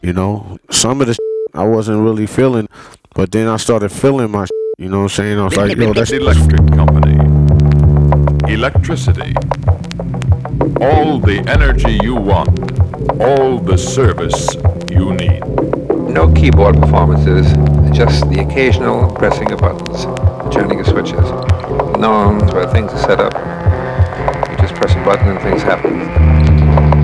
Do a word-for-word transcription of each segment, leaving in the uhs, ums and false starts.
You know, some of the I wasn't really feeling, but then I started feeling my. You know what I'm saying? I was like, yo, that's Electric company. Electricity. All the energy you want. All the service you need. No keyboard performances, just the occasional pressing of buttons, turning of switches. No where things are set up. You just press a button and things happen.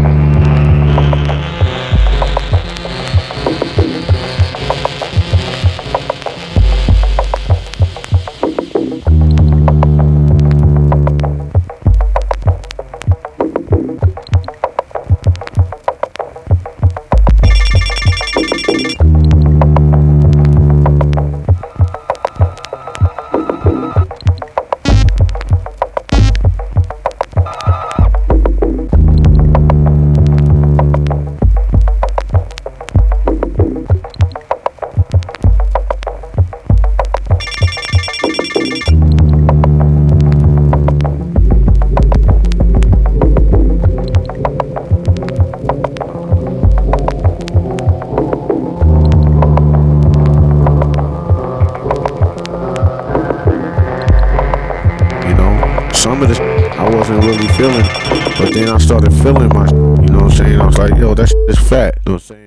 Some of the I wasn't really feeling, but then I started feeling my. You know what I'm saying? I was like, yo, that is fat. You know what I'm saying?